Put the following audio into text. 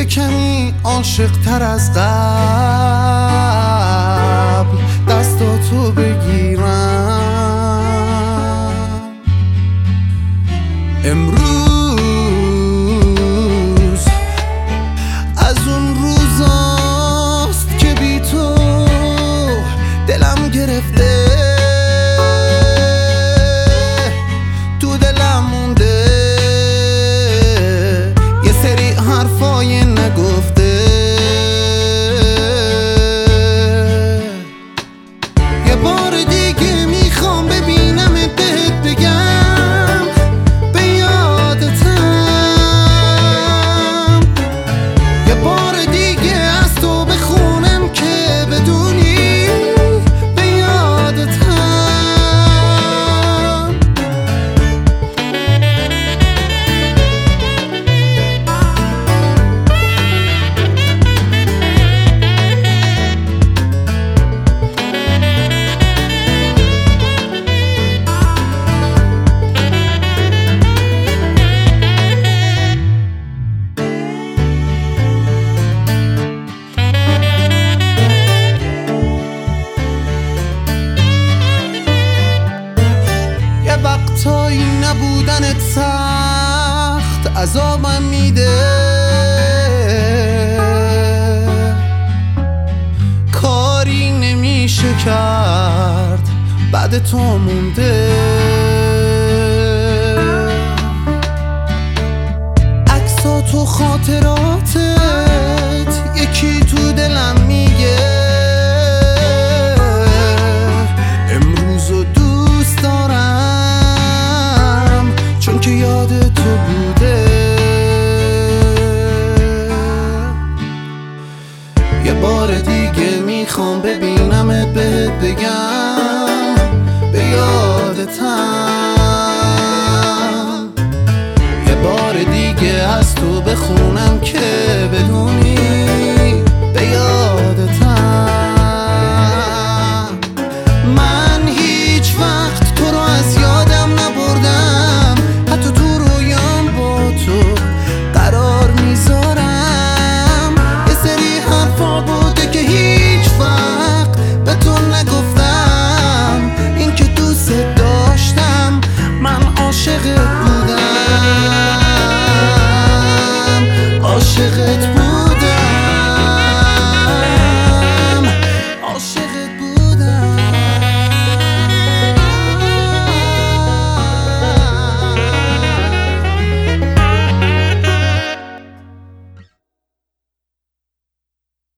یه کمی عاشق تر از قبل دستاتو بگیرم. امروز از اون روزاست که بی تو دلم گرفته، تو دلم مونده یه سری حرفای نگفته. یه بار دیگه میخوام ببینم بهت بگم به یادتم. یه بار دیگه از تو بخونم که بدونی به یادتم. وقتایی نبودنت سخت عذابم میده، کاری نمیشه کرد بعد تو مونده. عکسات و خاطراتت